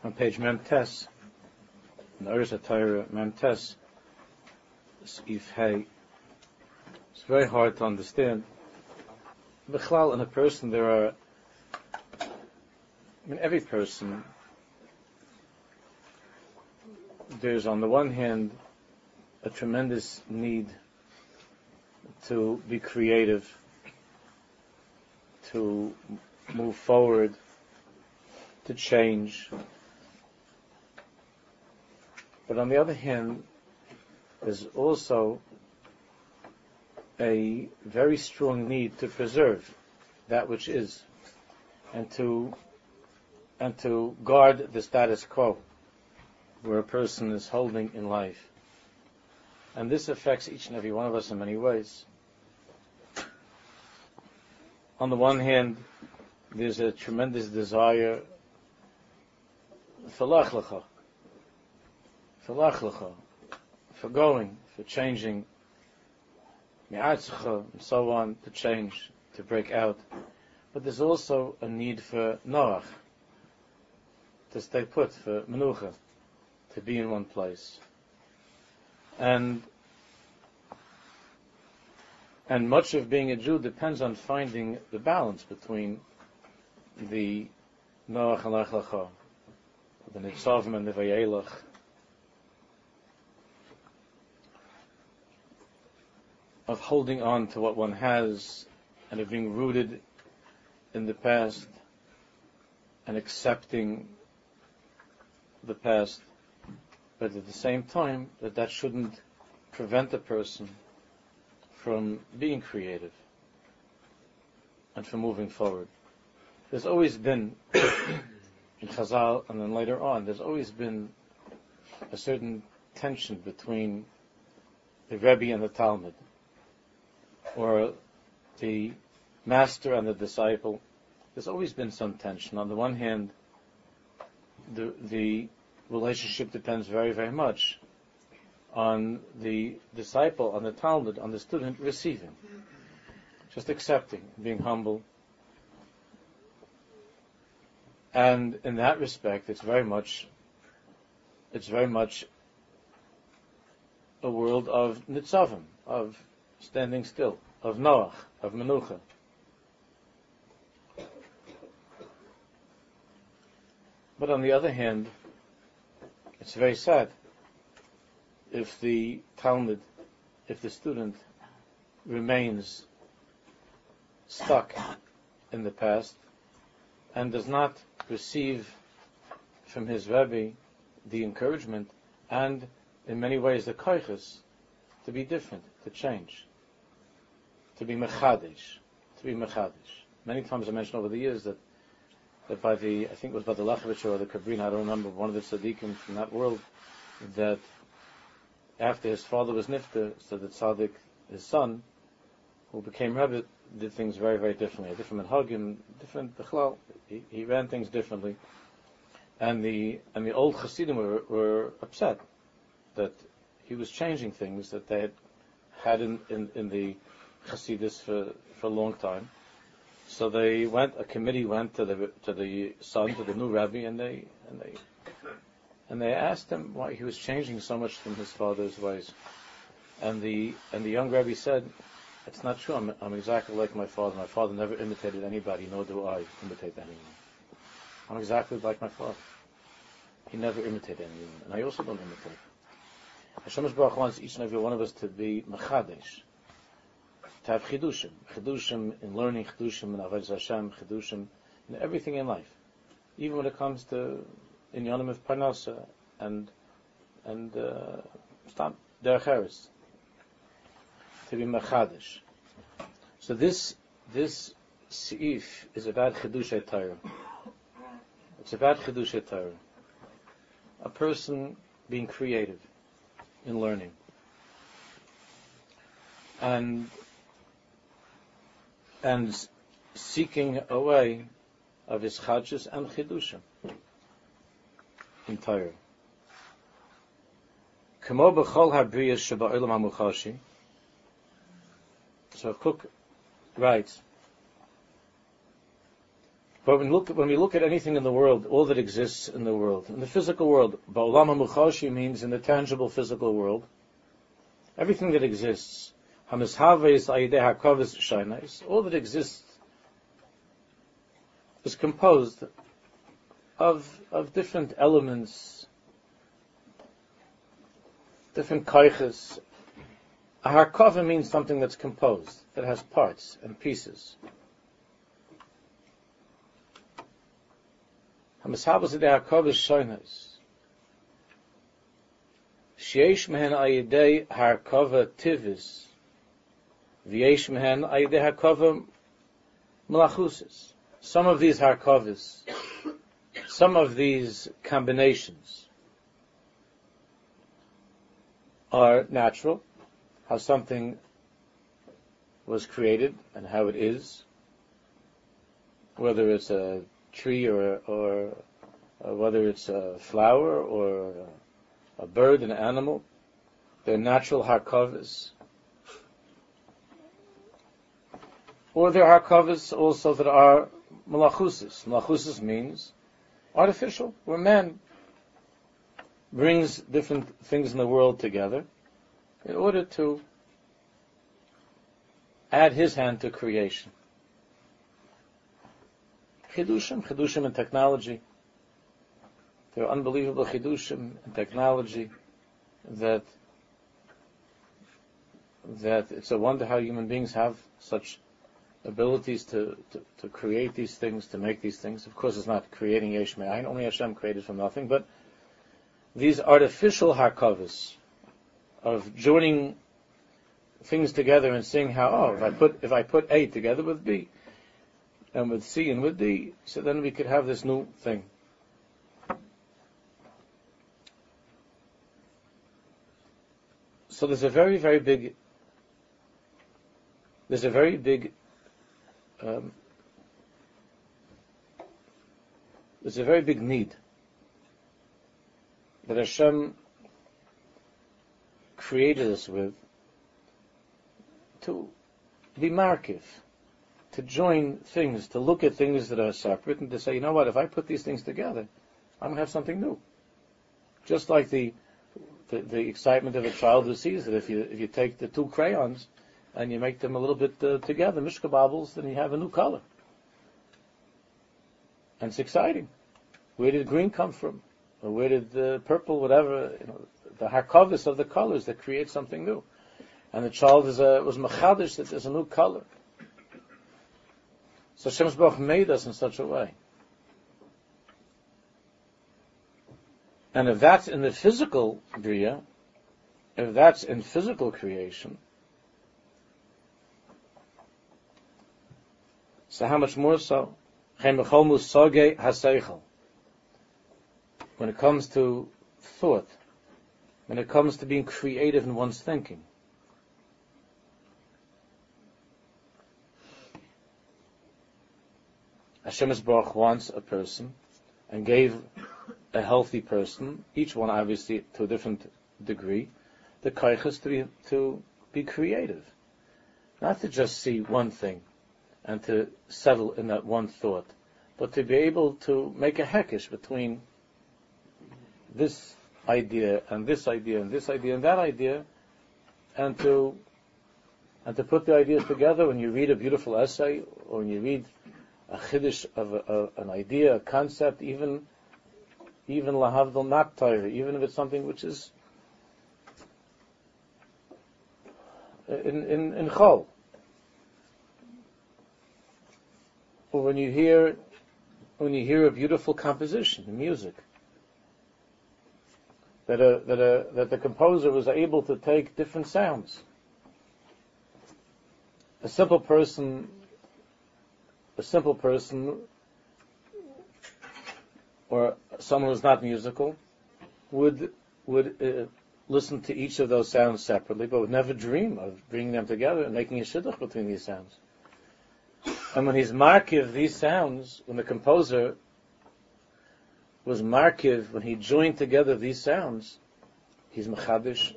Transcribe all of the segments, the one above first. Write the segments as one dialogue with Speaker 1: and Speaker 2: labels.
Speaker 1: on page Mem Tes, in the Oris HaTorah Mem Tes, If Hey. It's very hard to understand. B'chlal, in a person every person, there's on the one hand a tremendous need to be creative, to move forward, to change. But on the other hand, there's also a very strong need to preserve that which is, and to guard the status quo where a person is holding in life. And this affects each and every one of us in many ways. On the one hand, there's a tremendous desire for lachlecha, for going, for changing, and so on, to change, to break out. But there's also a need for noach, to stay put, for menucha, to be in one place. And much of being a Jew depends on finding the balance between the noach and lachlecha, the nitzavim and the vayelach, of holding on to what one has and of being rooted in the past and accepting the past, but at the same time that shouldn't prevent a person from being creative and from moving forward. There's always been, in Chazal and then later on, there's always been a certain tension between the Rebbe and the Talmud, or the master and the disciple. There's always been some tension. On the one hand, the relationship depends very, very much on the disciple, on the Talmud, on the student receiving, just accepting, being humble. And in that respect, it's very much a world of nitzavim, of standing still, of noach, of menucha. But on the other hand, it's very sad if the Talmud, if the student remains stuck in the past and does not receive from his Rebbe the encouragement and in many ways the koiches to be different, to change, to be mechadish. Many times I mentioned over the years that by the, I think it was by the Lachevich or the Kabrin, I don't remember, one of the tzaddikim from that world, that after his father was nifter, so the tzaddik, his son, who became Rebbe, did things very, very differently. A different minhagim, different bichlal. He ran things differently, and the old Hasidim were upset that he was changing things that they had in the Hasidus for a long time. So a committee went to the son, to the new Rebbe, and they asked him why he was changing so much from his father's ways. And the young Rebbe said, "It's not true. I'm exactly like my father. My father never imitated anybody, nor do I imitate anyone. I'm exactly like my father. He never imitated anyone, and I also don't imitate." Hashem Baruch wants each and every one of us to be mechadesh, to have chidushim in learning, chidushim in avodas Hashem, chidushim in everything in life, even when it comes to inyanim of parnasa and stam derech eretz, to be mechadesh. So this seif is about chidushay Torah. It's about chidushay Torah. A person being creative in learning and seeking a way of his chadshus and chidushim in Torah. Kamo b'chol habriyas sheba'olam hamuchashi. So Cook writes But when we look at anything in the world, all that exists in the world, in the physical world, ba'olam ha'muchashi means in the tangible physical world, everything that exists, hamizhaves ayidei hakavis shaynais, all that exists is composed of different elements, different kaiches. A harkava means something that's composed, that has parts and pieces. Hamizhaves ayidei hakavis shaynais. Sheyesh mehen ayidei harkava tivis, v'yesh mehen ayidei harkava malachusis. Some of these harkavas, some of these combinations are natural, how something was created and how it is, whether it's a tree or whether it's a flower or a bird, an animal. They're natural harkavas. Or there are harkavas also that are malachusis. Malachusis means artificial, where man brings different things in the world together in order to add his hand to creation. Chidushim in technology. There are unbelievable chidushim in technology that it's a wonder how human beings have such abilities to create these things, to make these things. Of course, it's not creating yesh me'ayin. Only Hashem created from nothing. But these artificial harkavas of joining things together and seeing how, if I put A together with B, and with C and with D, so then we could have this new thing. So there's a very, very big need that Hashem created us with to be markiv, to join things, to look at things that are separate and to say, you know what, if I put these things together, I'm going to have something new. Just like the excitement of a child who sees that if you take the two crayons and you make them a little bit together, mishkababbles, then you have a new color. And it's exciting. Where did green come from? Or where did the purple, whatever, the harkavas of the colors that create something new. And the child was machadish that there's a new color. So Hashem's Baruch made us in such a way. And if that's in the physical bria, if that's in physical creation, so how much more so? When it comes to thought, when it comes to being creative in one's thinking, Hashem Yisborach wants a person and gave a healthy person, each one obviously to a different degree, the kaiches to be creative. Not to just see one thing and to settle in that one thought, but to be able to make a hekesh between this idea and this idea and this idea and that idea, and to put the ideas together. When you read a beautiful essay, or when you read a chiddush of an idea, a concept, even lahavdil not Torah, even if it's something which is in chol, or when you hear a beautiful composition, music, that the composer was able to take different sounds. A simple person, or someone who's not musical, would listen to each of those sounds separately, but would never dream of bringing them together and making a shidduch between these sounds. And when he's markiv these sounds, when the composer was markiv, when he joined together these sounds, he's mechadish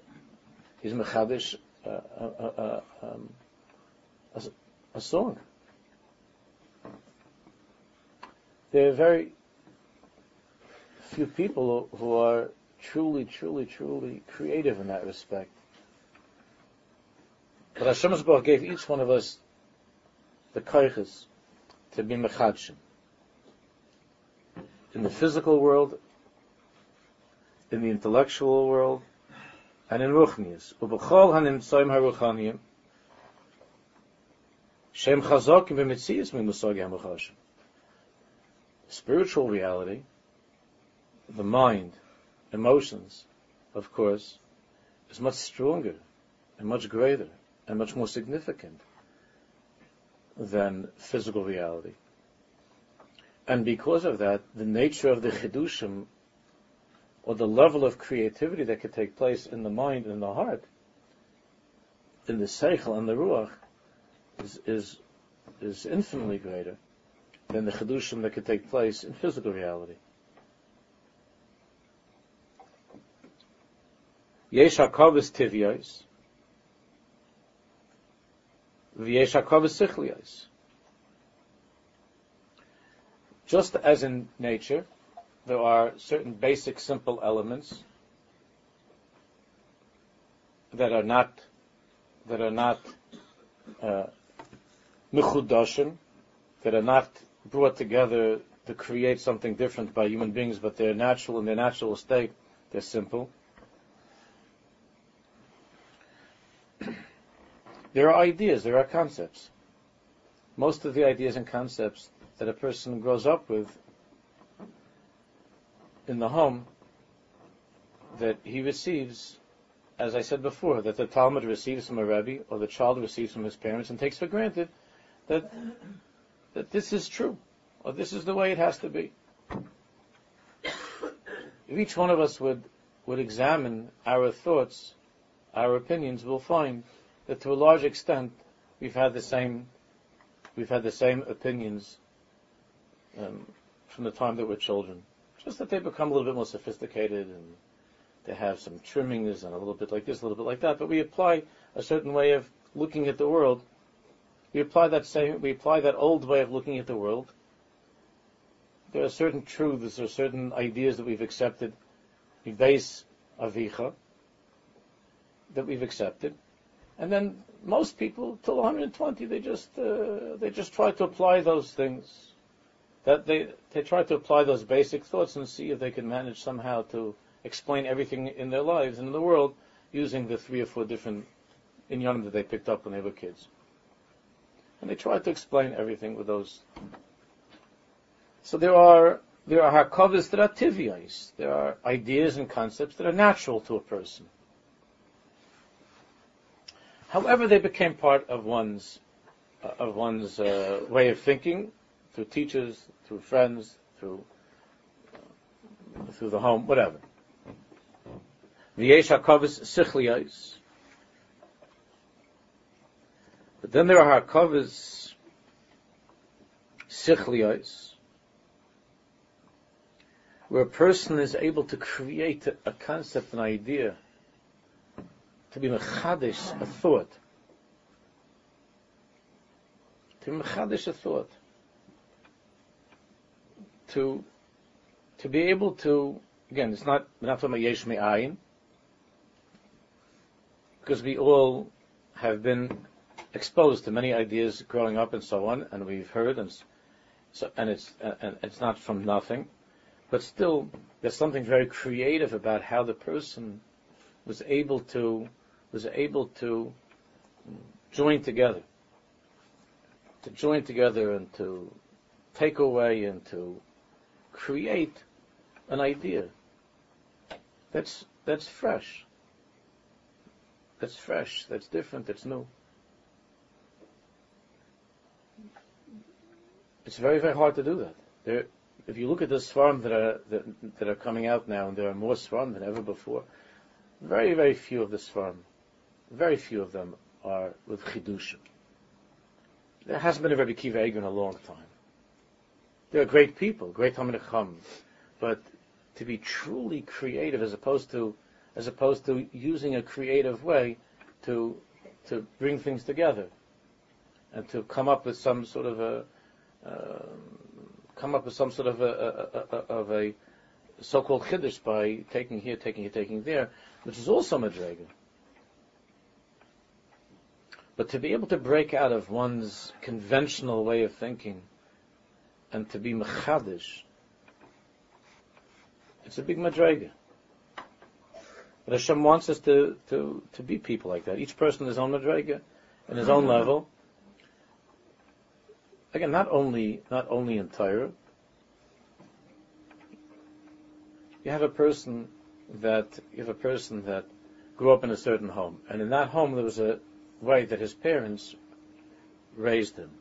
Speaker 1: a song. there are very few people who are truly, truly, truly creative in that respect. But Hashem Yisborach gave each one of us the koiches to be mechadshim. In the physical world, in the intellectual world, and in ruchnius. Ubechol hanimtzoim haruchaniyim shem chazokim b'mitzias mimusagi hamachashim. Spiritual reality, the mind, emotions, of course, is much stronger and much greater and much more significant than physical reality. And because of that, the nature of the chidushim, or the level of creativity that could take place in the mind and in the heart, in the seichel and the ruach, is infinitely greater than the chidushim that could take place in physical reality. Yesh hakavos tiviyos, v'yesh hakavos sichliyos. Just as in nature, there are certain basic, simple elements that are not mechudashim, that are not brought together to create something different by human beings, but they're natural in their natural state. They're simple. There are ideas, there are concepts. Most of the ideas and concepts that a person grows up with in the home, that he receives, as I said before, that the Talmud receives from a Rebbe, or the child receives from his parents, and takes for granted that this is true, or this is the way it has to be. If each one of us would examine our thoughts, our opinions, we'll find that to a large extent we've had the same opinions from the time that we're children. Just that they become a little bit more sophisticated, and they have some trimmings and a little bit like this, a little bit like that. But we apply a certain way of looking at the world. We apply that old way of looking at the world. There are certain truths, there are certain ideas that we've accepted, Mibeis Avicha, that we've accepted. And then most people, till 120, they just try to apply those things. That they try to apply those basic thoughts and see if they can manage somehow to explain everything in their lives and in the world using the 3 or 4 different inyanim that they picked up when they were kids. And they try to explain everything with those. So there are hakavos that are tiviyos. There are ideas and concepts that are natural to a person. However, they became part of one's way of thinking, through teachers, through friends, through the home, whatever. V'yesh hakavos sichliyos. But then there are hakavos sichliyos, where a person is able to create a concept, an idea, to be mechadish, a thought. To be mechadish, a thought. To be able to, again, we're not talking about yesh me'ayin, because we all have been exposed to many ideas growing up and so on, and we've heard, and it's not from nothing, but still, there's something very creative about how the person was able to join together and to take away and to create an idea that's fresh, that's different, that's new. It's very, very hard to do that. If you look at the svarim that are coming out now, and there are more svarim than ever before, very, very few of the svarim, very few of them are with chidushim. There hasn't been a Rebbe Kiva Eger in a long time. They are great people, great Talmidei Chacham, but to be truly creative, as opposed to using a creative way to bring things together and to come up with some sort of come up with some sort of a so-called chiddush by taking here, taking there, which is also madrega. But to be able to break out of one's conventional way of thinking and to be mechadish, it's a big madrega. But Hashem wants us to be people like that. Each person his own madrega, in his own level. Again, not only in Torah. You have a person that grew up in a certain home, and in that home there was a way that his parents raised him.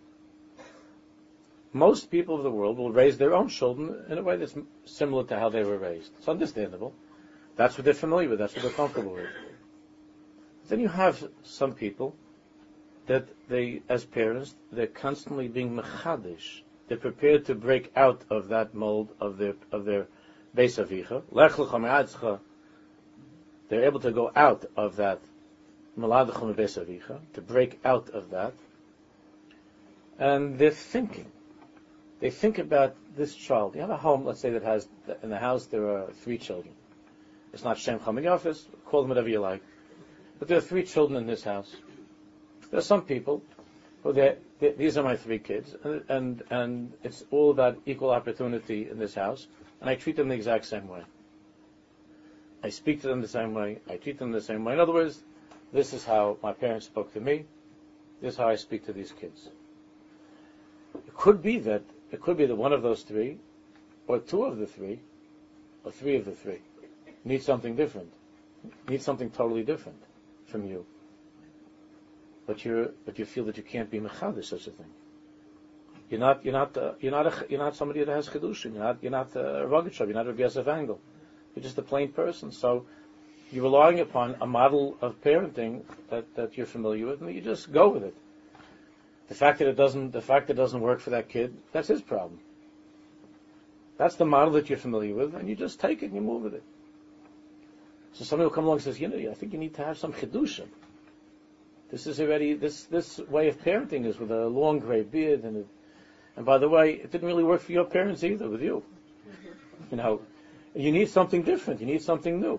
Speaker 1: Most people of the world will raise their own children in a way that's similar to how they were raised. It's understandable. That's what they're familiar with. That's what they're comfortable with. Then you have some people that they, as parents, they're constantly being mechadish. They're prepared to break out of that mold of their Beis Avicha. Lech lecha me'atzcha. They're able to go out of that Maladecha Beis Avicha, to break out of that. And they're thinking. They think about this child. You have a home, let's say, that has, in the house there are 3 children. It's not Shem Cham and Yafis, call them whatever you like. But there are 3 children in this house. There are some people who these are my 3 kids, and it's all about equal opportunity in this house, and I treat them the exact same way. I speak to them the same way, I treat them the same way. In other words, this is how my parents spoke to me, this is how I speak to these kids. It could be that one of those 3, or 2 of the 3, or 3 of the 3, need something different, need something totally different from you. But you feel that you can't be mechadish such a thing. You're not somebody that has chidushim. You're not a Rogatchov. You're not a Rabbi Yosef Engel. You're just a plain person. So you're relying upon a model of parenting that you're familiar with, and you just go with it. The fact that it doesn't work for that kid, that's his problem. That's the model that you're familiar with, and you just take it and you move with it. So somebody will come along and says, I think you need to have some chidushim. This is already this way of parenting is with a long gray beard, and by the way, it didn't really work for your parents either with you. You need something different. You need something new.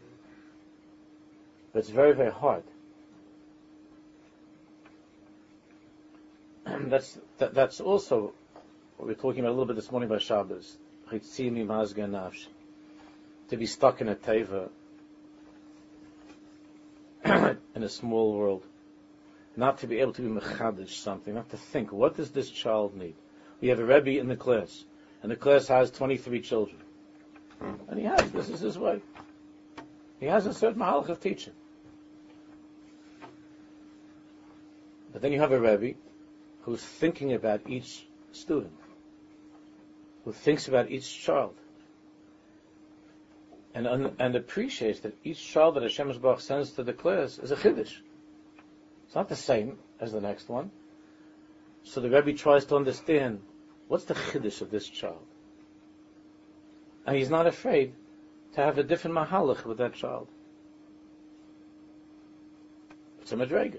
Speaker 1: But it's very, very hard. That's also what we're talking about a little bit this morning by Shabbos. To be stuck in a teva, in a small world, not to be able to be mechadish something, not to think, what does this child need? We have a Rebbe in the class, and the class has 23 children. And this is his way. He has a certain mahalach of teaching. But then you have a Rebbe who's thinking about each student, who thinks about each child, and appreciates that each child that Hashem Yisbarach sends to the class is a chiddush. It's not the same as the next one. So the Rebbe tries to understand, what's the chiddush of this child? And he's not afraid to have a different mahalach with that child. It's a madrega.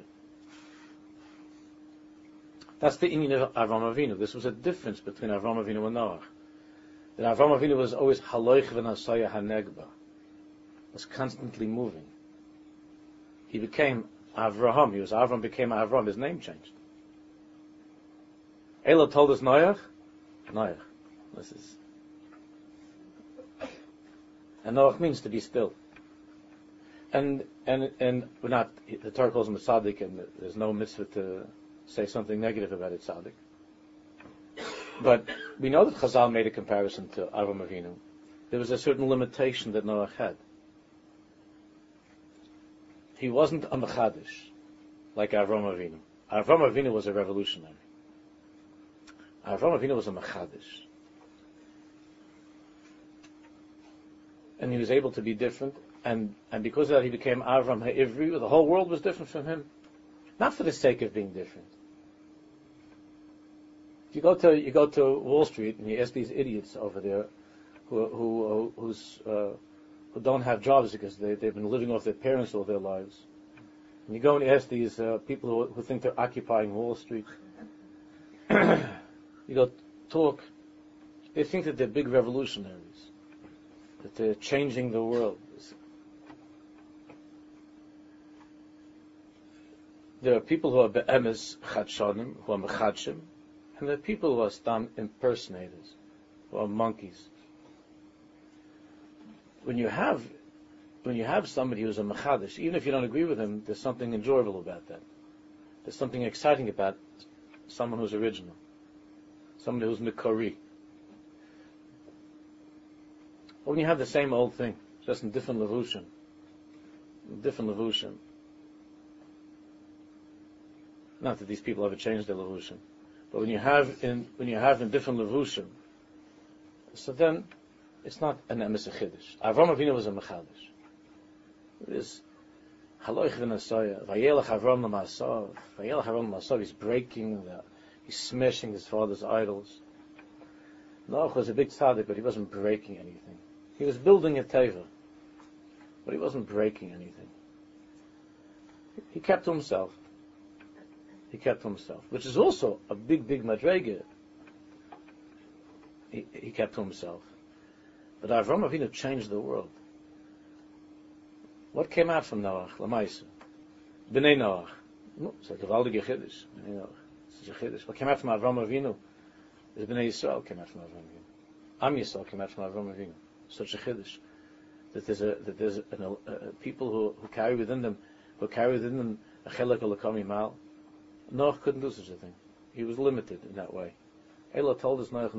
Speaker 1: That's the inyan of Avram Avinu. This was a difference between Avram Avinu and Noach. That Avram Avinu was always haloich v'nasaya hanegba, was constantly moving. He became Avraham. Avram became Avram. His name changed. Ela told us Noach. This is, and Noach means to be still. And we're not. The Torah calls him a tzaddik, and there's no mitzvah to say something negative about a tzaddik. But we know that Chazal made a comparison to Avram Avinu. There was a certain limitation that Noach had. He wasn't a mechadish like Avram Avinu. Avram Avinu was a revolutionary. Avram Avinu was a mechadish. And he was able to be different, and because of that he became Avram Ha'ivri. The whole world was different from him. Not for the sake of being different. You go to Wall Street and you ask these idiots over there who don't have jobs because they've been living off their parents all their lives. And you go and ask these people who think they're occupying Wall Street. You go talk They think that they're big revolutionaries, that they're changing the world. There are people who are be'emes chadshanim, who are mechadshim, and there are people who are stam impersonators, who are monkeys. When you have somebody who's a mechadish, even if you don't agree with him, there's something enjoyable about that. There's something exciting about someone who's original, somebody who's mikori. But when you have the same old thing, just in different levushim, not that these people ever changed their levushim, but when you have in different levushim, so then it's not an emes chiddush. Avram Avinu was a mechadish. It is haloich v'nasoya vayelach Avram l'masav. He's breaking he's smashing his father's idols. Noach was a big tzaddik, but he wasn't breaking anything. He was building a teva, but he wasn't breaking anything. He kept to himself. Which is also a big madrega. He kept to himself. But Avram Avinu changed the world. What came out from Noach? Lamaisa. B'nei Noach. It's a gewaldige chiddush. B'nei Noach. It's a chiddush. What came out from Avram Avinu is B'nei Yisrael came out from Avram Avinu. Am Yisrael came out from Avram Avinu. Such a chiddush. That there's people who carry within them a chelek l'kami mal. Noach couldn't do such a thing. He was limited in that way. Elah told us Noach.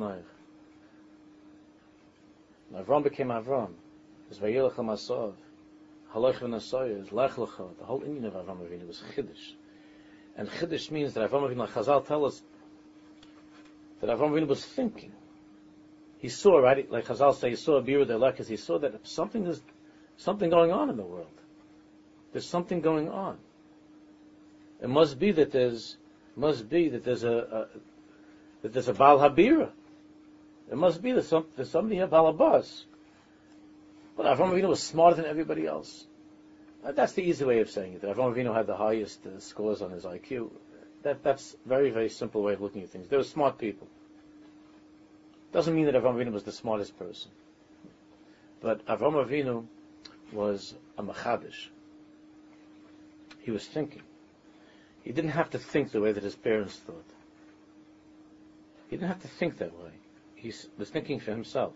Speaker 1: Avram became Avram. His vayelach ha'masav, haloich v'nasoya, his lech lecha. The whole Indian of Avram Avinu was chiddush. And chiddush means that Avram Avinu, like Chazal tell us, that Avram Avinu was thinking. He saw, right? Like Chazal say, he saw a bira delekas. He saw that something going on in the world. There's something going on. It must be that there's a Baal Habira. It must be that there's somebody here, Baal Abbas. But Avram Avinu was smarter than everybody else. That's the easy way of saying it. That Avram Avinu had the highest scores on his IQ. That's very, very simple way of looking at things. They were smart people. Doesn't mean that Avram Avinu was the smartest person. But Avram Avinu was a machadish. He was thinking. He didn't have to think the way that his parents thought. He didn't have to think that way. He was thinking for himself.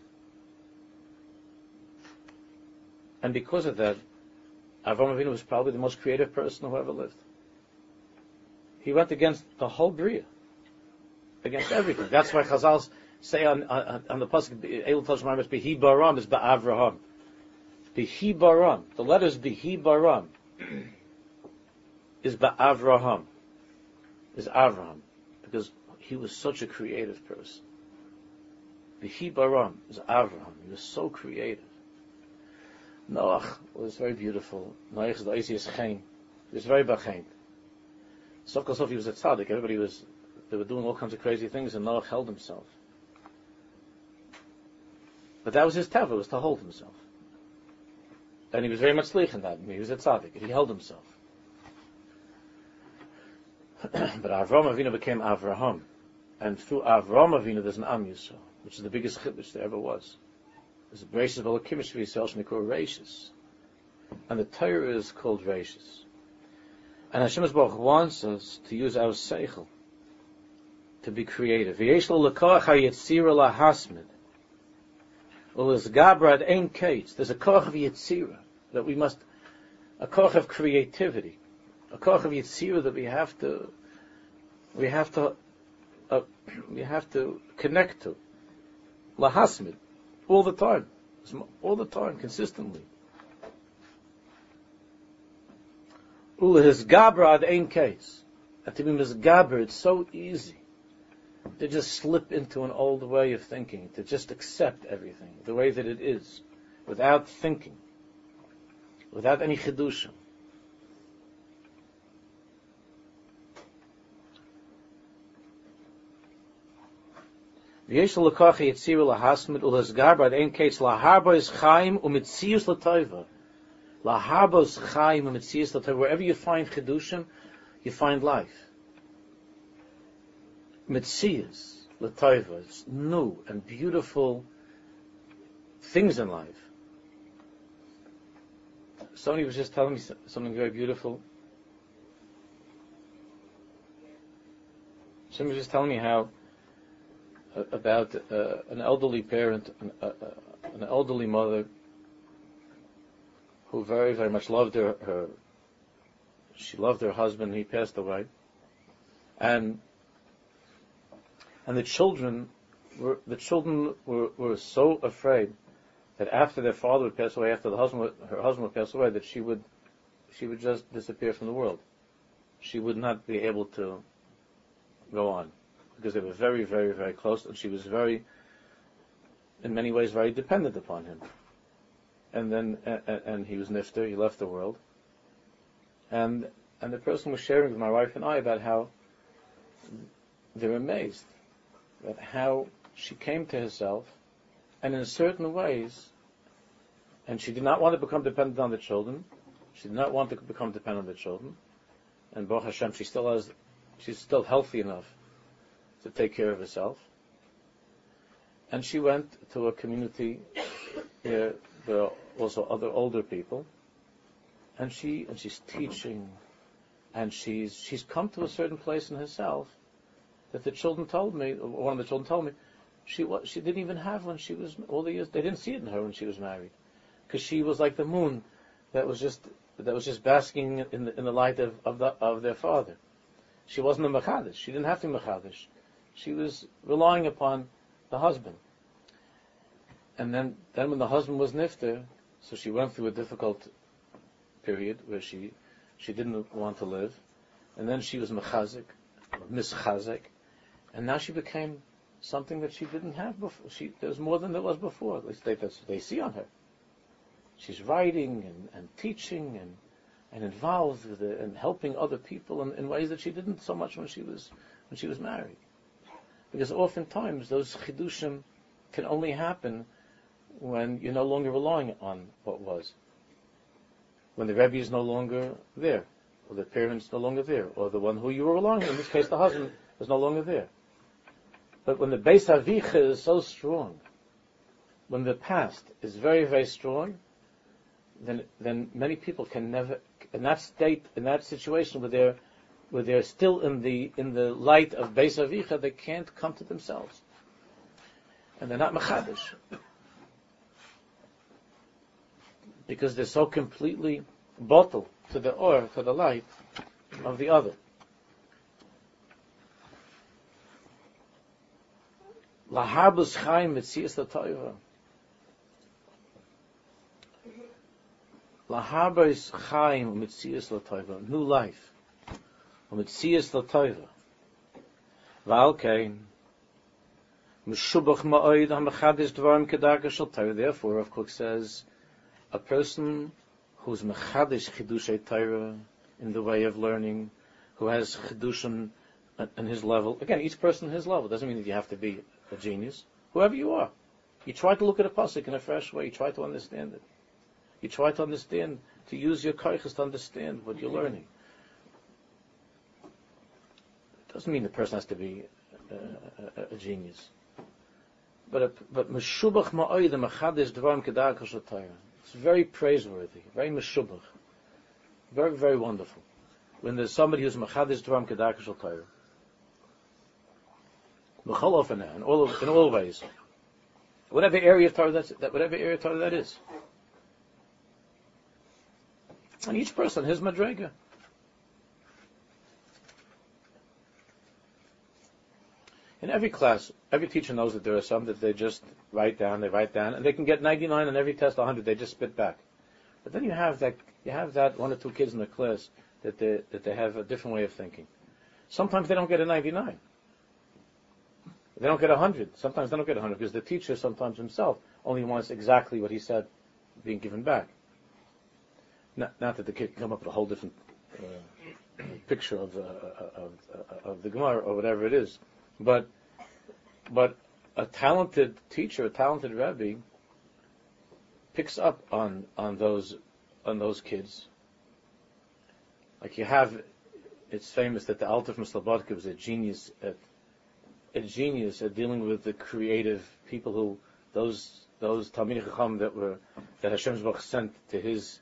Speaker 1: And because of that, Avram Avinu was probably the most creative person who ever lived. He went against the whole Bria. Against everything. That's why Chazal say on the pasuk, Eil Tosh Marmes, Behi Baram is Ba'avraham. Behi Baram. The letters Behi Baram is Ba'avraham. Is Avraham. Because he was such a creative person. Behi Baram is Avraham. He was so creative. Noach was very beautiful. Noach is the easiest chaim. He was very bachain. Sof kol sof he was a tzaddik. They were doing all kinds of crazy things, and Noach held himself. But that was his teva, was to hold himself. And he was very much lich in that. He was a tzaddik. He held himself. But Avram Avinu became Avraham. And through Avram Avinu there's an Am Yisrael, which is the biggest chiddush there ever was. There's a Bereishis Elokim Yisrael Shnikor Reishis. And the Torah is called Reishis. And Hashem Baruch wants us to use our seichel to be creative. V'yesh lo lekach hayetzira lahasmid. U'les gabrad ein kates. There's a koch of yetzira that we must, a koch of creativity, a koch of yetzira that we have to connect to. Lahasmid. All the time, consistently. U'les gabrad ein kates. And to be misgaber, it's so easy to just slip into an old way of thinking, to just accept everything the way that it is, without thinking, without any chidushim. V'yesh l'kach yitzira lahasmid u'lesgarba ein kates laharba is chaim u'mitzius l'toiva. Laharba is chaim u'mitzius l'toiva. Wherever you find chidushim, you find life. Mitzias. l'toiva. It's new and beautiful things in life. Somebody was just telling me something very beautiful. Somebody was just telling me how about an elderly parent, an elderly mother who very, very much loved her. She loved her husband. He passed away, and the children were so afraid that after their father would pass away, after her husband would pass away, that she would just disappear from the world. She would not be able to go on, because they were very, very, very close, and she was very, in many ways, very dependent upon him. And then, and he was nifter, he left the world. And the person was sharing with my wife and I about how they're amazed at how she came to herself, and in certain ways, and she did not want to become dependent on the children. She did not want to become dependent on the children. And Baruch Hashem, she's still healthy enough to take care of herself. And she went to a community where there are also other older people, and she's teaching, and she's come to a certain place in herself that the children told me, one of the children told me, she didn't even have when she was all the years. They didn't see it in her when she was married, because she was like the moon that was just basking in the light of their father. She wasn't a mechadish. She didn't have to be mechadish. She was relying upon the husband. And then when the husband was nifter, so she went through a difficult period where she didn't want to live, and then she was mechazik, mischazik, and now she became something that she didn't have before. There was more than there was before. At least that's what they see on her. She's writing and teaching and involved with it and helping other people in ways that she didn't so much when she was married. Because oftentimes those chidushim can only happen when you're no longer relying on what was. When the Rebbe is no longer there, or the parents no longer there, or the one who you were relying on, in this case the husband, is no longer there. But when the Beis Avicha is so strong, when the past is very, very strong, then many people can never, in that state, in that situation where they're still in the light of Beis Avicha, they can't come to themselves, and they're not mechadish, because they're so completely bottled to the light of the other. Laharbus chaim mitzias l'toiva. Laharbus chaim mitzias l'toiva. New life. Mitzias l'toiva. V'alkein meshubach ma'od ha'mechadish dvarim kedarka shel Torah. Therefore, Rav Kook says, a person who's mechadish chidushay Torah in the way of learning, who has chidushim in his level. Again, each person in his level. Doesn't mean that you have to be a genius. Whoever you are, you try to look at a pasuk in a fresh way. You try to understand it. You try to understand, to use your koiches to understand what you're learning. It doesn't mean the person has to be a genius. But meshubach ma'oid mechadish dvarim kedarka shel Torah. It's very praiseworthy, very meshubach, very, very wonderful. When there's somebody who's mechadish dvarim kedarka shel Torah. In all ways, whatever area of Torah that is, and each person his madrega. In every class, every teacher knows that there are some that they just write down, and they can get 99 on every test, 100, they just spit back. But then you have that one or two kids in the class that they have a different way of thinking. Sometimes they don't get a 99. They don't get 100. Sometimes they don't get 100 because the teacher sometimes himself only wants exactly what he said being given back. Not that the kid can come up with a whole different picture of the Gemara or whatever it is, but a talented teacher, a talented Rebbe, picks up on those kids. Like it's famous that the Alter from Slobodka was a genius at a genius at dealing with the creative people who those Talmidei Chacham that Hashem's Baruch sent to his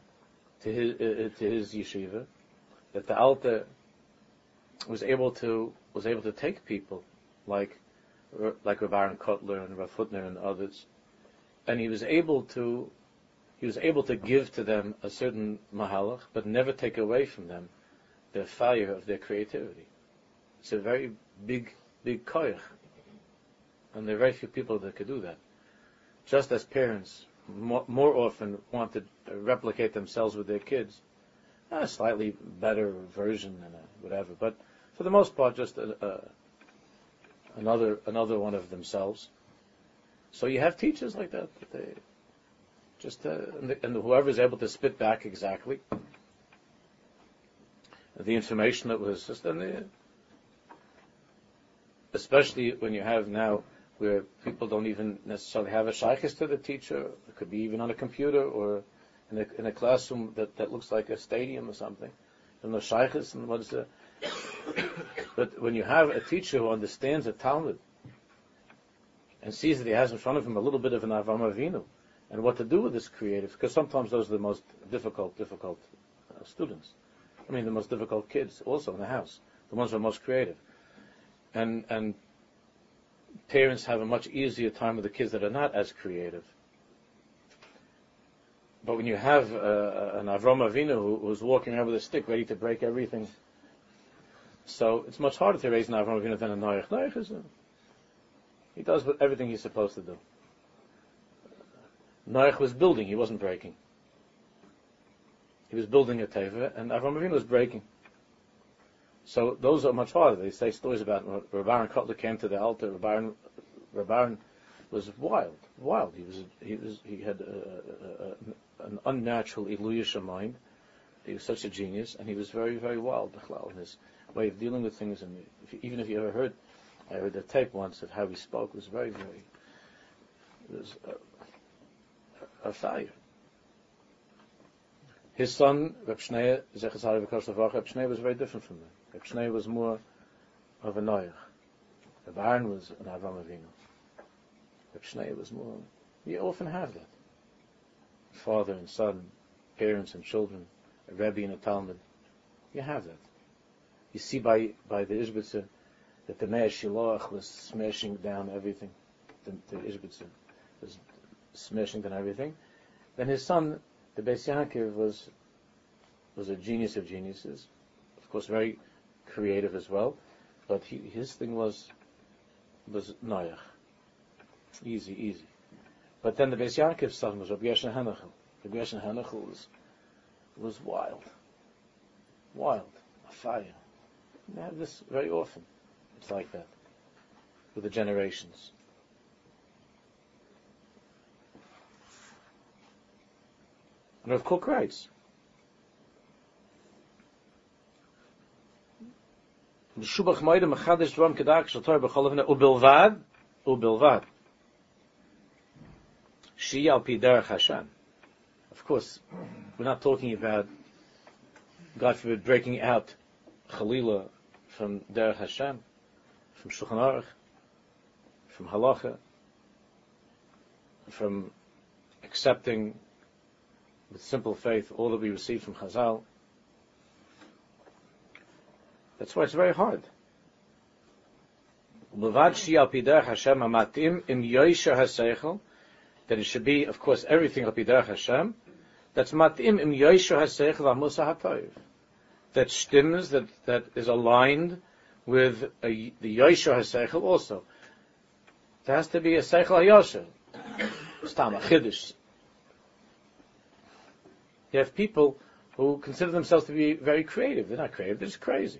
Speaker 1: yeshiva, that the Alter was able to take people like Rav Aaron Kotler and Rav Hutner and others, and he was able to give to them a certain mahalach, but never take away from them the fire of their creativity. It's a very big koyach, and there are very few people that could do that. Just as parents more often want to replicate themselves with their kids, a slightly better version and whatever, but for the most part, just another one of themselves. So you have teachers like that. They just and whoever is able to spit back exactly the information that was just especially when you have now where people don't even necessarily have a shaykhis to the teacher. It could be even on a computer or in a classroom that looks like a stadium or something. There's no shaykhis, and what is it? But when you have a teacher who understands a Talmud and sees that he has in front of him a little bit of an Avraham Avinu and what to do with this creative, because sometimes those are the most difficult students. I mean, the most difficult kids also in the house, the ones who are most creative. And parents have a much easier time with the kids that are not as creative. But when you have an Avraham Avinu who's walking around with a stick ready to break everything, so it's much harder to raise an Avraham Avinu than a Noach. Noach he does everything he's supposed to do. Noach was building, he wasn't breaking. He was building a teva, and Avraham Avinu was breaking. So those are much harder. They say stories about Rav Aaron Kotler came to the altar. Rav Aaron was wild. He had an unnatural Iluyish mind. He was such a genius, and he was very, very wild in his way of dealing with things. And even if you ever heard, I heard a tape once of how he spoke. It was very, very. It was a fire. His son, Reb Shneur, Zecher Tzaddik V'Kosher Levracha, Reb Shneur was very different from them. Reb Shneur was more of a Noach. Reb Aaron was an Avraham Avinu. Reb Shneur was more. You often have that. Father and son, parents and children, a Rebbe and a Talmud. You have that. You see by the Ishbitzer that the Meir Shiloach was smashing down everything. The Ishbitzer was smashing down everything. Then his son, the Beis Yaakov, was a genius of geniuses, of course very creative as well, but his thing was Noach. Easy. But then the Beis Yaakov's son was Rabbi Yeshua Hanachel. Rabbi Yeshua Hanachel was wild, a fire. You have this very often. It's like that with the generations. And Rav Kook writes, "B'shubach ma'ida mechadish dvam kedak shel Torah b'chol avnei ubilvad shi al pi derech Hashem." Of course, we're not talking about, God forbid, breaking out Chalila from derech Hashem, from Shulchan Aruch, from Halacha, from accepting with simple faith all that we receive from Chazal. That's why it's very hard. That it should be, of course, everything al piderech Hashem. That's matim im yoisher haseichel amusa hatoiv. That stims, that is aligned with the yoisher haseichel also. There has to be a seichel hayosher. Stam a chiddush. You have people who consider themselves to be very creative. They're not creative, they're just crazy.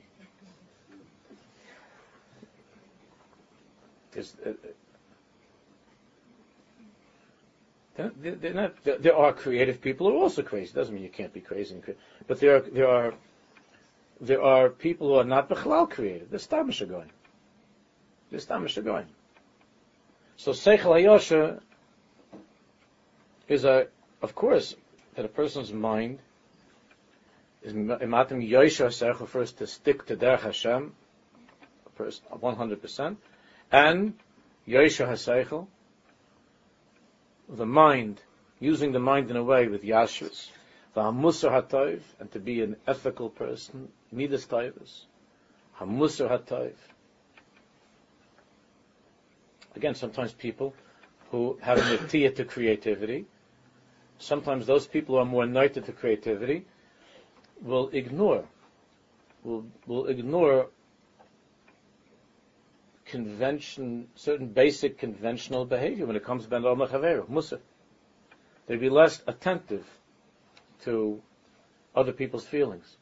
Speaker 1: There are creative people who are also crazy. Doesn't mean you can't be crazy. But there are people who are not bechlal creative. They're stam shagoyim. So Seichel HaYosher is of course, that a person's mind is imatim yoisha seichel, first to stick to derech Hashem, 100%, And Yosha HaSeichel, the mind, using the mind in a way with Yashrus, V'hamusar HaToiv, and to be an ethical person, Midas Toivus, Hamusar HaToiv. Again, sometimes people who have an atiyah to creativity, sometimes those people who are more united to creativity will ignore certain basic conventional behavior when it comes to Ben Adam Chaveru, Musar. They'd be less attentive to other people's feelings,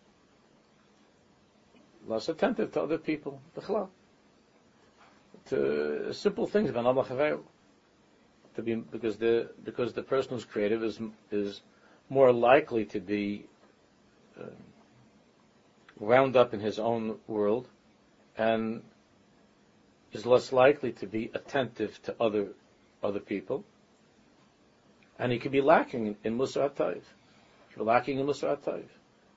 Speaker 1: less attentive to other people, to simple things Ben Adam Chaveru. Because the person who's creative is more likely to be wound up in his own world, and is less likely to be attentive to other people, and he could be lacking in Musar HaToiv. Lacking in Musar HaToiv.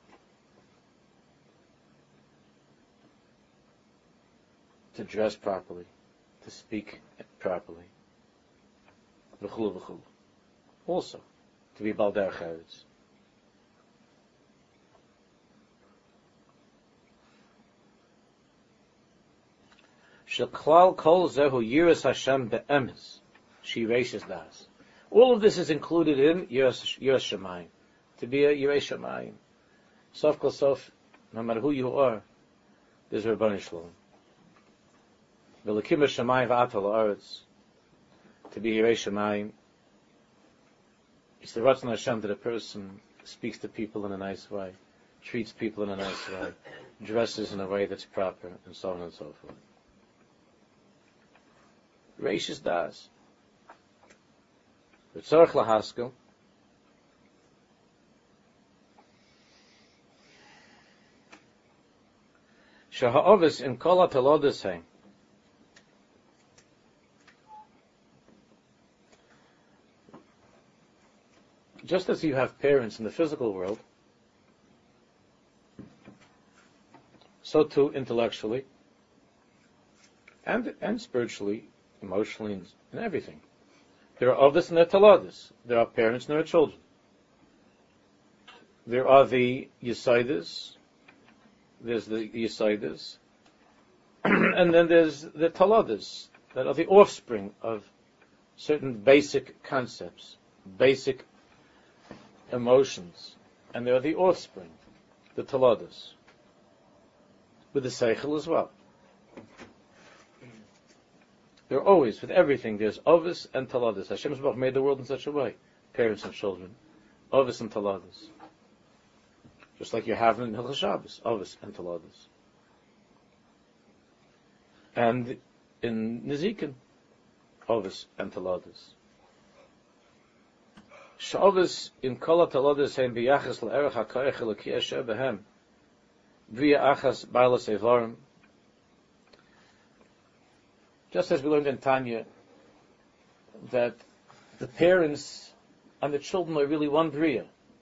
Speaker 1: To dress properly, to speak properly. V'chulu v'chulu. Also, to be Bal Derech Eretz. Sheklal kol zehu yiras Hashem be'emes, she reishes das. All of this is included in yiras Shemayim. To be a Yirei Shemayim. Sof kol sof, no matter who you are, there's Rabbanu Shalom. V'lekim Shemayim v'atal ha'aretz. To be Yirei Shemayim, it's the Ratzon Hashem that a person speaks to people in a nice way, treats people in a nice way, dresses in a way that's proper, and so on and so forth. Reishis das. V'tzorch lahaskel. Shaha'ovis in kol ha'talodos hein. Just as you have parents in the physical world, so too intellectually and spiritually, emotionally, and everything. There are avos and there are talados. There are parents and there are children. There are the yesaidas. There's the yesaidas. And then there's the talados, that are the offspring of certain basic concepts, basic emotions, and they're the offspring, the talados, with the seichel as well. They're always, with everything, there's avos and talados. Hashem Yisbarach made the world in such a way, parents and children, avos and talados. Just like you have in Hilchos Shabbos, avos and talados. And in Nezikin, avos and talados. Shabbos in kol ha'talodos hein b'yachas l'erech ha'koach elokei asher behem v'ya achas ba'alos evarim. Just as we learned in Tanya that the parents and the children are really one bria.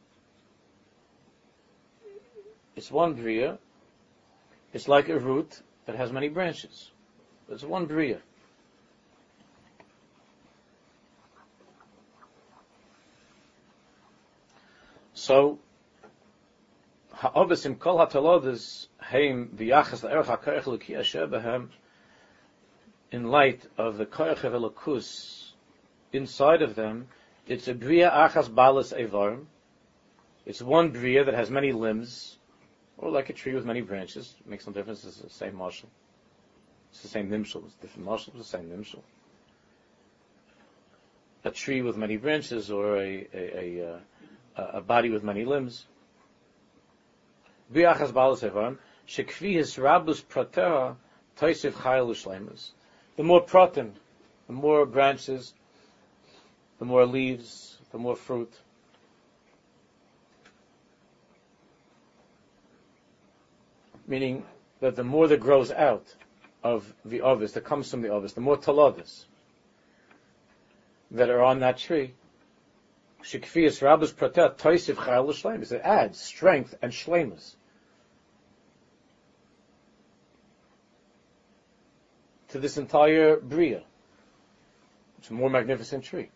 Speaker 1: It's one bria. It's like a root that has many branches. It's one bria. So, ha'avos im kol ha'talodos heim v'yachas l'erech ha'koach elokei asher behem, in light of the koach of Elokus inside of them, it's a bria achas balas evarim. It's one bria that has many limbs, or like a tree with many branches. It makes no difference. It's the same mashal. It's the same nimshal. It's different mashal. It's the same nimshal. A tree with many branches, or a body with many limbs. Bria achas balas evarim shekvi his rabus prateha toisif chayil u'shleimus. The more pratim, the more branches, the more leaves, the more fruit. Meaning that the more that grows out of the avos, that comes from the avos, the more talados that are on that tree. Shekfiyas rabus pratet toisiv chayil l'shleimus. It adds strength and shleimus. to this entire Bria. It's a more magnificent tree.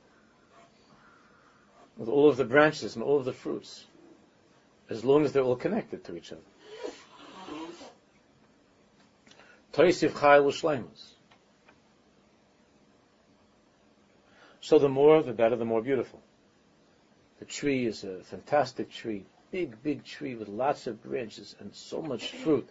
Speaker 1: With all of the branches and all of the fruits. As long as they're all connected to each other. Toisiv Chayil U'Shleimus. So the more, the better, the more beautiful. The tree is a fantastic tree. Big, big tree with lots of branches and so much fruit.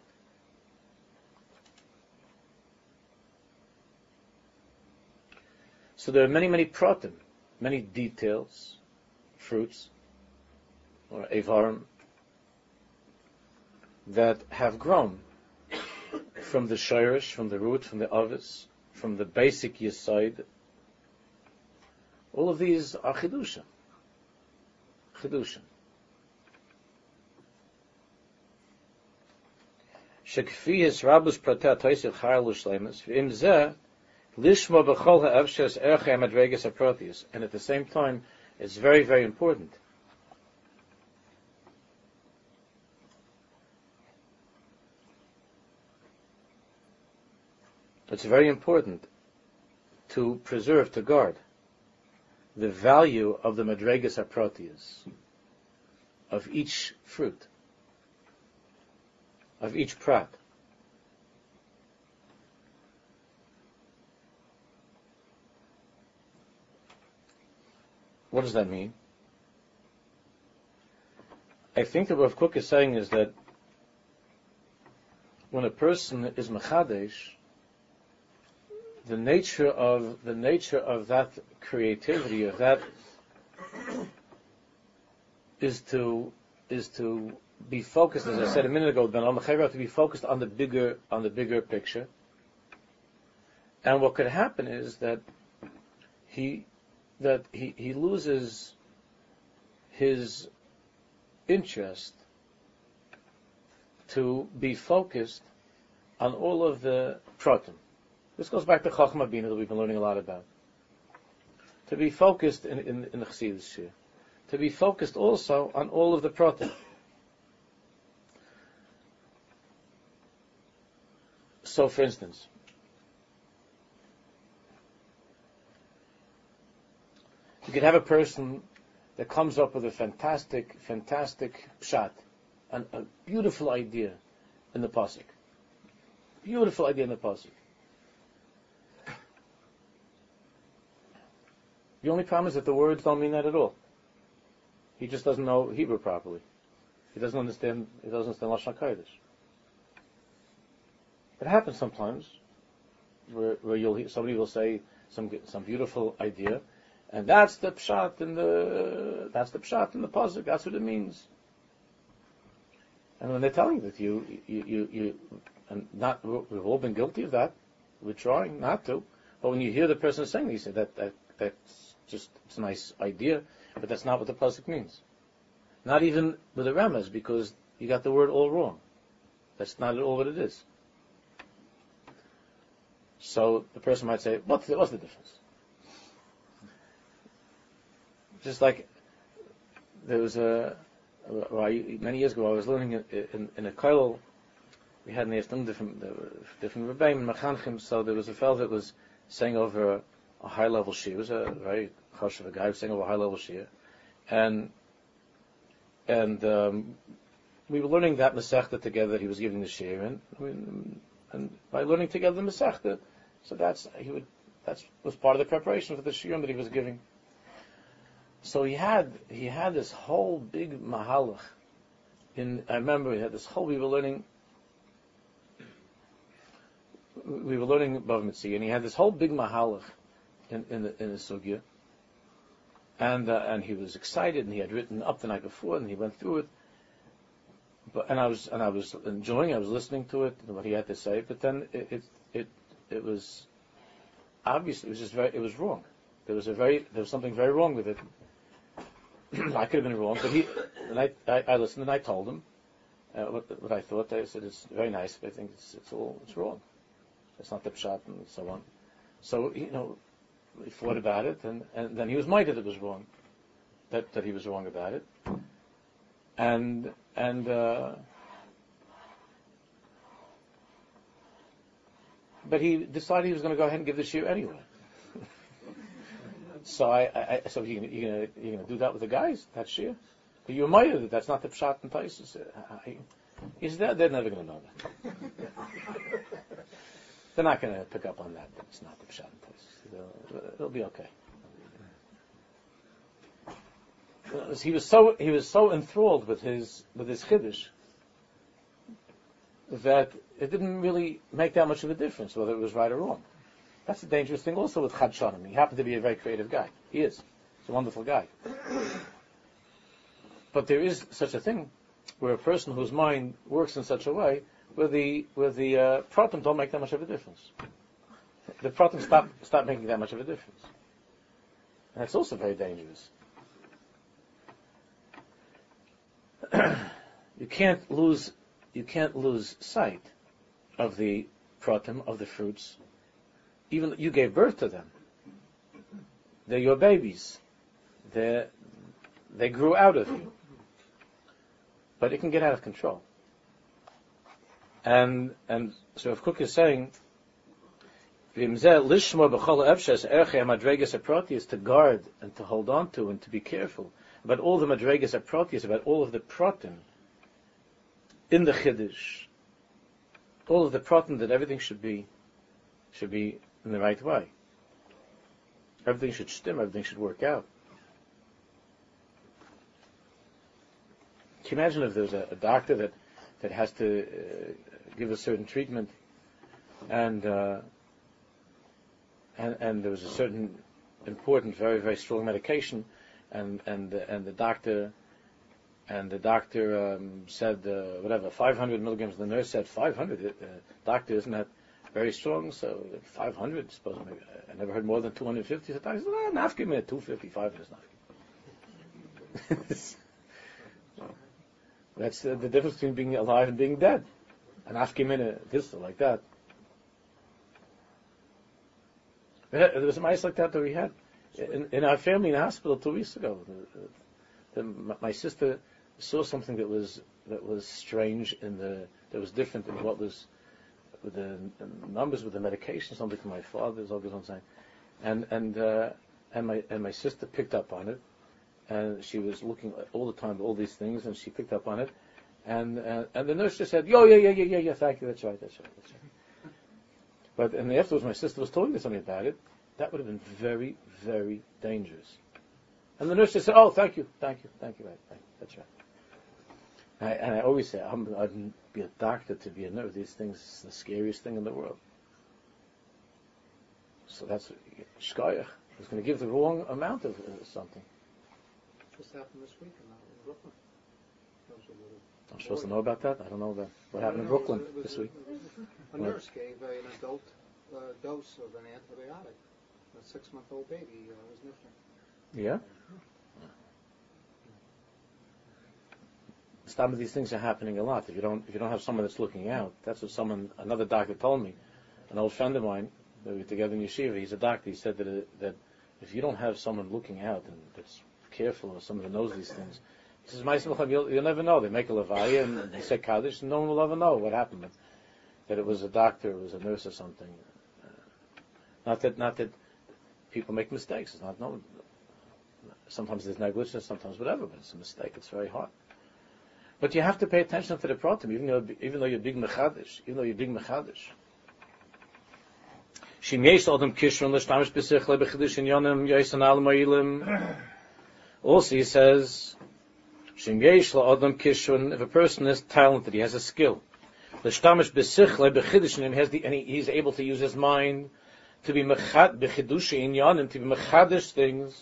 Speaker 1: So there are many, many pratim, many details, fruits, or evarim, that have grown from the shirish, from the root, from the avis, from the basic yesod. All of these are chidushim. Chidushim. Shekfi is rabus pratea toisiv chayil u'shleimus v'im zeh lishma b'chol ha'evshes erchei madreges haprotius. And at the same time, it's very, very important to preserve, to guard the value of the madreges haprotius, of each fruit, of each prat. What does that mean? I think that what Rav Kook is saying is that when a person is mechadesh, the nature of that creativity, of that, is to be focused, as I said a minute ago, to be focused on the bigger picture. And what could happen is that he loses his interest to be focused on all of the pratim. This goes back to Chachma Bina that we've been learning a lot about. To be focused in the Chassidus Shir. To be focused also on all of the pratim. So, for instance, you could have a person that comes up with a fantastic pshat, and a beautiful idea in the pasuk. Beautiful idea in the pasuk. The only problem is that the words don't mean that at all. He just doesn't know Hebrew properly. He doesn't understand Lashon Kodesh. It happens sometimes, where somebody will say some beautiful idea, and that's the pshat in the pasuk. That's what it means. And when they're telling that you and not, we've all been guilty of that. We're trying not to, but when you hear the person saying, you say that's just, it's a nice idea, but that's not what the pasuk means. Not even with the Ramaz, because you got the word all wrong. That's not at all what it is. So the person might say, what's the difference? Just like there was many years ago, I was learning in a kollel. We had in the afternoon different rebbeim and machanchim. So there was a fellow that was saying over a high level shir. He was a very chashuv guy, saying over a high level shir, and we were learning that masechta together that he was giving the shir, and by learning together the masechta, so that was part of the preparation for the shirim that he was giving. So he had this whole big mahalach. I remember we had this whole. We were learning Bava Metzia, and he had this whole big mahalach in the sugya, and he was excited, and he had written up the night before, and he went through it. And I was enjoying. I was listening to it and what he had to say. But then it was obviously it was wrong. There was something very wrong with it. I could have been wrong, but I listened and I told him what I thought. I said it's very nice, but I think it's wrong. It's not the pshat and so on. So he thought about it, and then he was minded it was wrong, that he was wrong about it, and but he decided he was going to go ahead and give the shiur anyway. So so you're gonna do that with the guys? That's shiur. But you admire that that's not the pshat and taisus. They're never going to know that. They're not going to pick up on that. It's not the pshat and taisus. It'll be okay. He was so enthralled with his chiddush that it didn't really make that much of a difference whether it was right or wrong. That's the dangerous thing also with Chad Shanim. He happened to be a very creative guy. He is. He's a wonderful guy. But there is such a thing where a person whose mind works in such a way where the pratim don't make that much of a difference. The pratim stop making that much of a difference. And that's also very dangerous. You can't lose sight of the pratim, of the fruits. Even you gave birth to them. They're your babies. They grew out of you. But it can get out of control. And so if Kook is saying, is to guard and to hold on to and to be careful about all the madregas aprotias, about all of the pratim in the chiddush, all of the pratim that everything should be in the right way. Everything should stim, everything should work out. Can you imagine if there's a doctor that has to give a certain treatment, and there was a certain important, very, very strong medication, and the doctor said whatever 500 milligrams. The nurse said 500. The doctor isn't that very strong, so 500. Suppose maybe I never heard more than 250. The doctor said, "Nafki me 250, 500 is nafki." That's the difference between being alive and being dead. An afki minute, this like that. There was a mice like that we had in our family in the hospital 2 weeks ago. My sister saw something that was strange that was different in what was with the numbers with the medication. Something from my father's always on saying, and my sister picked up on it, and she was looking all the time at all these things, and she picked up on it, and the nurse just said, yeah, thank you, that's right. But and afterwards, my sister was telling me something about it. That would have been very, very dangerous. And the nurse just said, "Oh, thank you, right, that's right." And I always say, I'd be a doctor to be a nurse. These things is the scariest thing in the world. So that's shkoyach. It's going to give the wrong amount of something.
Speaker 2: Just happened this week in Brooklyn.
Speaker 1: I'm supposed to know about that? I don't know about what happened in Brooklyn this week.
Speaker 2: A nurse gave an adult dose of an antibiotic. A 6-month-old baby was sniffing.
Speaker 1: Yeah? Some of these things are happening a lot. If you don't have someone that's looking out, that's what another doctor told me. An old friend of mine, we were together in yeshiva, he's a doctor, he said that if you don't have someone looking out and that's careful or someone that knows these things, he says, you'll never know. They make a levaya and they say kaddish and no one will ever know what happened. That it was a doctor, it was a nurse or something. Not that people make mistakes. It's not known. Sometimes there's negligence, sometimes whatever, but it's a mistake. It's very hard. But you have to pay attention to the pratim, even though you're big mechadish. Shim yesh adam kishron l'shtamish b'sichle b'chidush inyanim yosan al ma'ilim. Also, he says, Shim yesh adam kishron. If a person is talented, he has a skill. L'shtamish b'sichle b'chidush inyanim, and he's able to use his mind to be mechad b'chidush inyanim, to be mechadish things.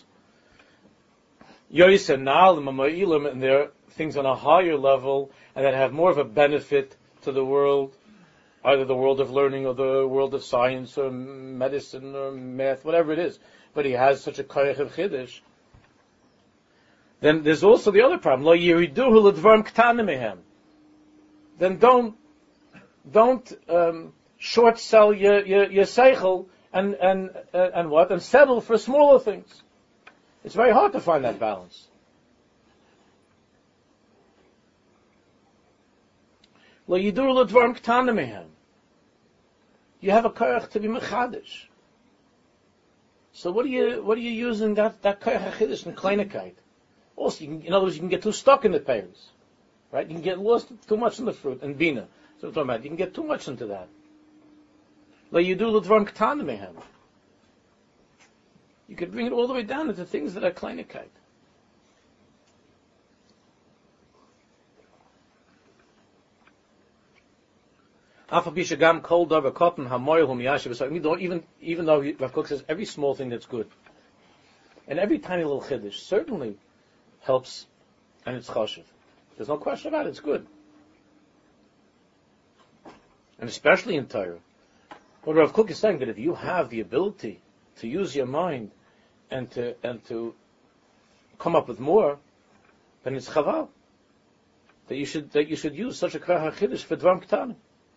Speaker 1: Yosan al ma'ilim, and they're things on a higher level and that have more of a benefit to the world, either the world of learning or the world of science or medicine or math, whatever it is. But he has such a koyach of chiddush. Then there's also the other problem. Lo yiriduhu l'dvarim k'tanim mehem. Then don't short sell your seichel and what, and settle for smaller things. It's very hard to find that balance. Lo yidur l'dvarim k'tanim mehem. you have a koyach to be mechadish. So what are you using that koyach hachidish in kleinigkeit? Also, in other words, you can get too stuck in the payers, right? You can get lost too much in the fruit and bina. So I'm talking about, you can get too much into that. Like you do l'dvarim k'tanim mehem. You could bring it all the way down into things that are kleinigkeit. Even though Rav Kook says every small thing that's good, and every tiny little chiddush certainly helps, and it's chashuv. There's no question about it. It's good, and especially in Torah. What Rav Kook is saying, that if you have the ability to use your mind and to come up with more, then it's chaval that you should use such a koyach chiddush for dvarim k'tanim.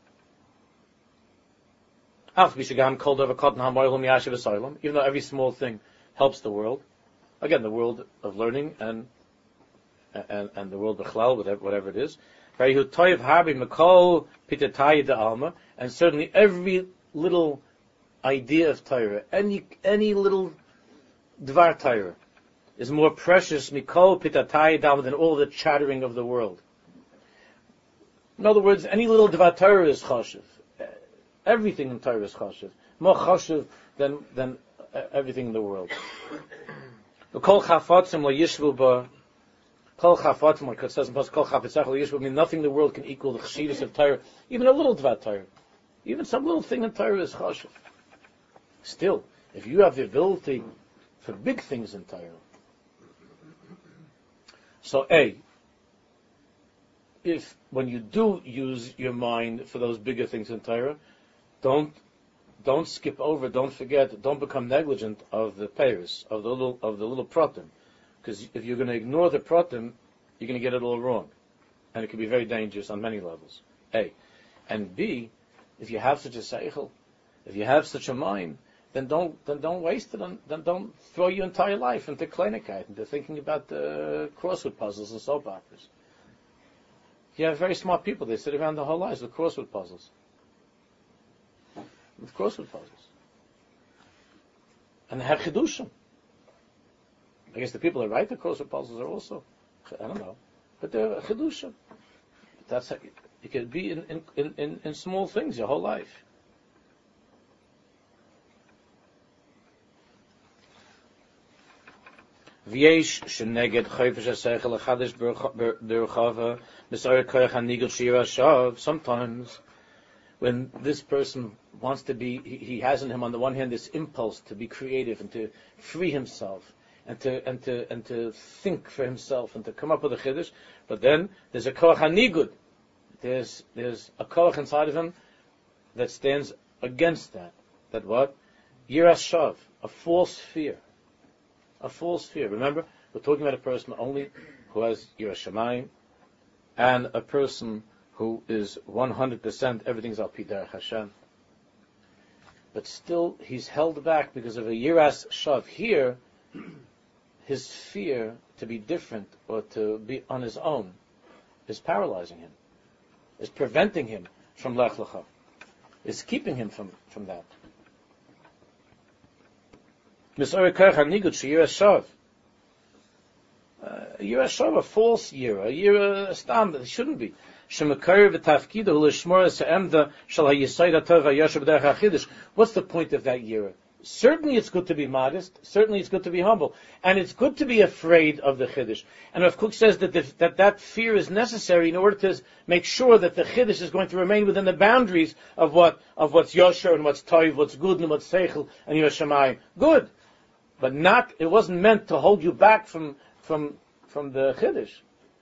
Speaker 1: Even though every small thing helps the world, again, the world of learning and the world of chalal, whatever it is, and certainly every little idea of Torah, any little dvar Torah, is more precious mikol pitatay than all the chattering of the world. In other words, any little dvar Torah is chashuv. Everything in Torah is chashuv, more chashuv than everything in the world. Kol chafatzim lo yishvu ba, kol chafatzim, like it says in Pasuk, kol chafatzach lo yishvu, mean nothing in the world can equal the cheshirus of Torah. Even a little dvar Torah, even some little thing in Torah is chashuv. Still, if you have the ability for big things in Torah, so if when you do use your mind for those bigger things in Torah, don't skip over, don't forget, don't become negligent of the payers, of the little pratim. Because if you're going to ignore the pratim, you're going to get it all wrong. And it can be very dangerous on many levels. A. And B, if you have such a seichel, if you have such a mind, then don't waste it then don't throw your entire life into kleinigkeit, into thinking about the crossword puzzles and soap operas. You have very smart people, they sit around their whole lives with crossword puzzles. With crossword puzzles. And they have chidushim. I guess the people that write the crossword puzzles are also, I don't know, but they're chidushim. That's how, it could be in small things your whole life. V'yesh sheneged chayfish ha'seichel achadish b'rchava b'sayir koyach hanigel shira shav. Sometimes, when this person wants to be, he has in him on the one hand this impulse to be creative and to free himself and to think for himself and to come up with a chiddush, but then there's a koyach hanigud. There's a koyach inside of him that stands against that. That what? Yiras shav, a false fear. A false fear. Remember, we're talking about a person only who has Yiras Shamayim, and a person who is 100% everything's al pi derech Hashem. But still, he's held back because of a Yiras Shav. Here, his fear to be different or to be on his own is paralyzing him, is preventing him from Lech Lecha, is keeping him from that. Yiras Shav, a false yira, a yira stam that it shouldn't be. What's the point of that yira? Certainly it's good to be modest, certainly it's good to be humble, and it's good to be afraid of the chiddush. And Rav Kook says that fear is necessary in order to make sure that the chiddush is going to remain within the boundaries of what's yosher and what's toiv, what's good and what's seichel and Yiras Shamayim. Good. But it wasn't meant to hold you back from the chiddush.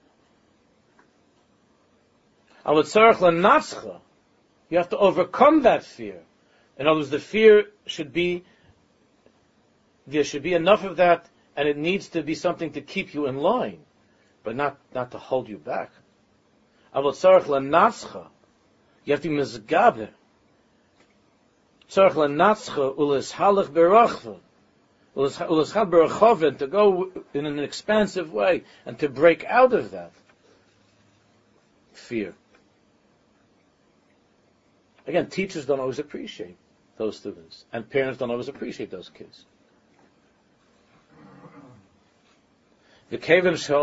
Speaker 1: You have to overcome that fear. In other words, the fear there should be enough of that, and it needs to be something to keep you in line, but not to hold you back. You have to be mizgaber. To go in an expansive way and to break out of that fear. Again, teachers don't always appreciate those students, and parents don't always appreciate those kids. And as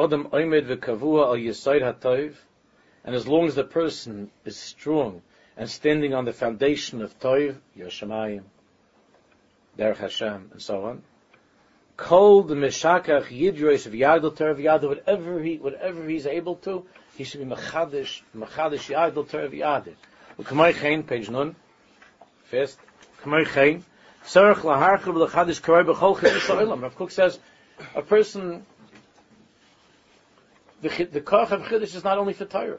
Speaker 1: long as the person is strong and standing on the foundation of Toiv, Yoshamayim, Derech Hashem, and so on, Kol the Meshakach Yidrois of Yadol Torah Yadol, whatever he's able to, he should be Machadish Yadol Torah Yadol. K'may Chen, page 9, first, K'may Chen, Tzarech Laharchel L'Chadish Karei B'chol Chiddush Ha'olam. Rav Kook says, a person, the Koch of Chiddush is not only for Torah.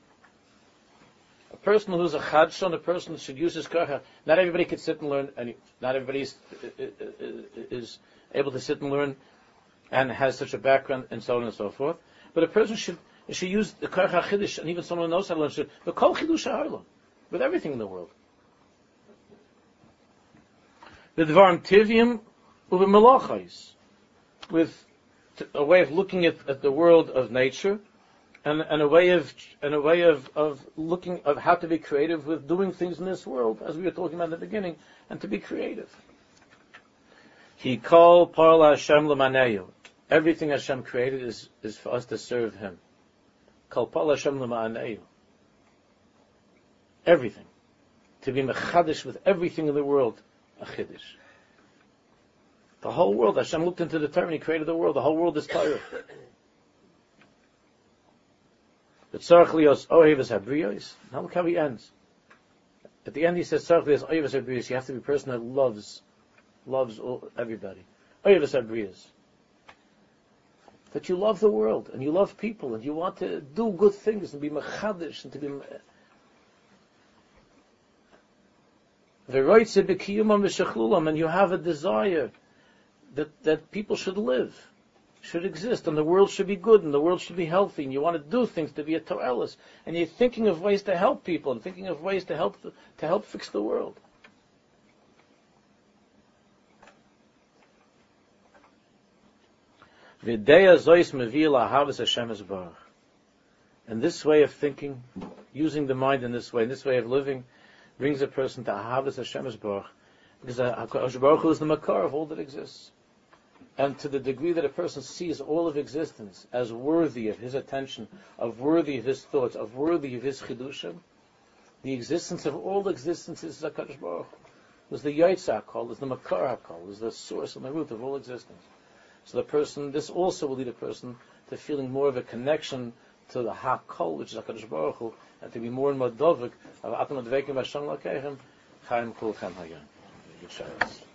Speaker 1: A person who's a Chadshon, a person should use his Koch. Not everybody can sit and learn, and not everybody is able to sit and learn and has such a background and so on and so forth. But a person should use the Koch HaChiddush, and even someone who knows how to learn should, the Kol Chiddush Ha'olam, with everything in the world. The Dvarim Tivim Uve Melachais, with a way of looking at the world of nature, and a way of looking of how to be creative with doing things in this world, as we were talking about in the beginning, and to be creative. He called Parla Hashem L'Maneyu. Everything Hashem created is for us to serve Him. Kol Parla Hashem L'Maneyu. Everything. To be mechadish with everything in the world, a chiddush. The whole world, Hashem looked into the Torah and He created the world. The whole world is Torah. But Tzarech Lios Oheves Habriyos. Now look how he ends. At the end he says, Tzarech Lios Oheves Habriyos. You have to be a person that loves everybody. Oheves Habriyos. That you love the world, and you love people, and you want to do good things, and be mechadish, and to be... And you have a desire that people should live, should exist, and the world should be good, and the world should be healthy, and you want to do things to be a to'elis, and you're thinking of ways to help people, and thinking of ways to help fix the world. And this way of thinking, using the mind in this way of living, brings a person to Ahavas Hashem Yisborach, because Hashem Baruch Hu is the makar of all that exists. And to the degree that a person sees all of existence as worthy of his attention, of worthy of his thoughts, of worthy of his chidushim, the existence of all existences is HaKadosh Baruch Hu. Is the Yaitza HaKol, is the makar HaKol, is the source and the root of all existence. So this also will lead a person to feeling more of a connection to the HaKol, which is HaKadosh Baruch Hu, and to be more and more dovik of Atam Advekim Hashem Lakeichem, Chaim Kulchem Hayom. Good shabbos.